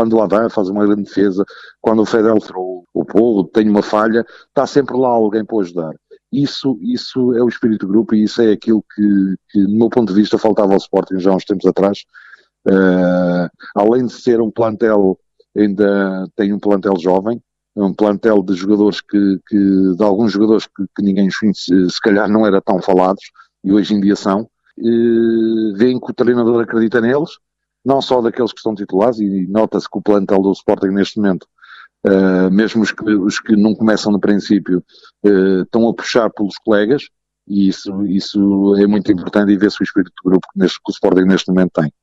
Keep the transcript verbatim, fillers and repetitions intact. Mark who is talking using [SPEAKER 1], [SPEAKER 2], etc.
[SPEAKER 1] quando o Adam faz uma grande defesa, quando o Fedeltro, o Porro, tem uma falha, está sempre lá alguém para ajudar. Isso, isso é o espírito do grupo e isso é aquilo que, que, do meu ponto de vista, faltava ao Sporting já há uns tempos atrás. Uh, além de ser um plantel, ainda tem um plantel jovem, um plantel de jogadores que, que de alguns jogadores que, que ninguém se, se calhar não era tão falados e hoje em dia são. Uh, veem que o treinador acredita neles, não só daqueles que estão titulares, e nota-se que o plantel do Sporting neste momento, uh, mesmo os que, os que não começam no princípio, uh, estão a puxar pelos colegas, e isso, isso é muito importante, e vê-se o espírito do grupo que, neste, que o Sporting neste momento tem.